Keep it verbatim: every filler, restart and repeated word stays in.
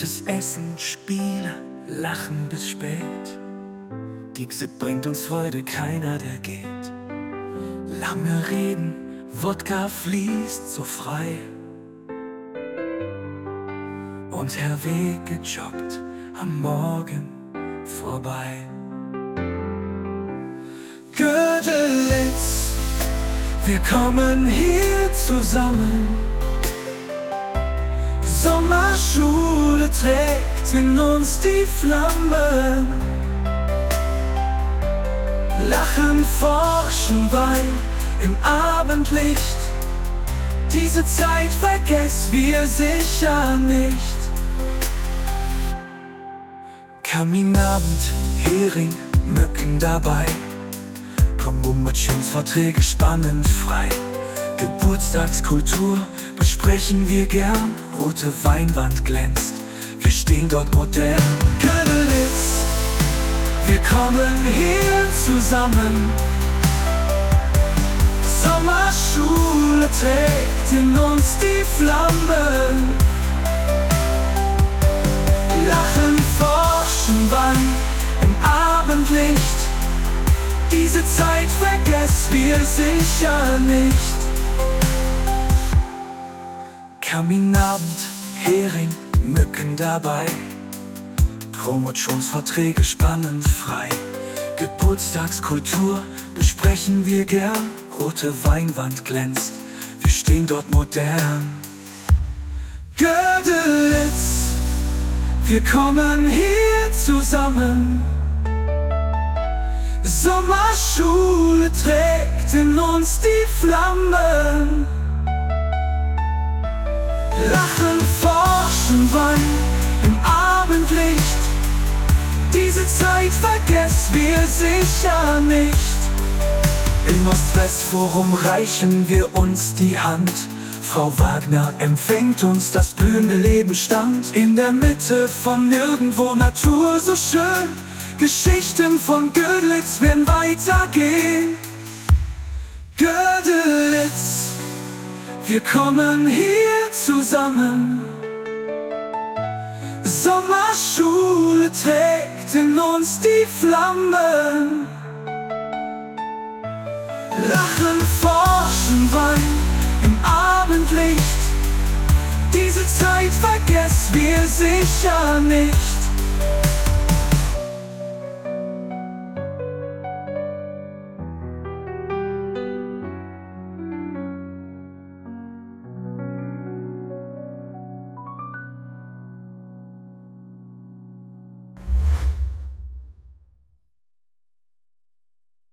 Gutes Essen, Spiele, Lachen bis spät. Die Xit bringt uns Freude, keiner der geht. Lange Reden, Wodka fließt so frei. Und Herr W. gejoggt am Morgen vorbei. Gödelitz, wir kommen hier zusammen. Sommerschule trägt in uns die Flammen. Lachen, forschen, Wein im Abendlicht. Diese Zeit vergessen wir sicher nicht. Kaminabend, Hering, Mücken dabei. Promotionsverträge spannend frei. Geburtstagskultur besprechen wir gern. Rote Weinwand glänzt, wir stehen dort modern. Gödelitz, wir kommen hier zusammen. Sommerschule trägt in uns die Flammen. Lachen, forschen, Wein im Abendlicht. Diese Zeit vergessen wir sicher nicht. Kaminabend, Hering, Mücken dabei. Promotionsverträge spannend frei. Geburtstagskultur besprechen wir gern. Rote Weinwand glänzt, wir stehen dort modern. Gödelitz, wir kommen hier zusammen. Sommerschule trägt in uns die Flammen. Lachen, forschen, Wein im Abendlicht. Diese Zeit vergessen wir sicher nicht. Im Ost-West-Forum reichen wir uns die Hand. Frau Wagner empfängt uns, das blühende Leben stand. In der Mitte von nirgendwo Natur so schön. Geschichten von Gödelitz werden weitergehen. Gödelitz, wir kommen hier zusammen. Sommerschule trägt in uns die Flammen. Lachen, forschen, Wein im Abendlicht. Diese Zeit vergessen wir sicher nicht.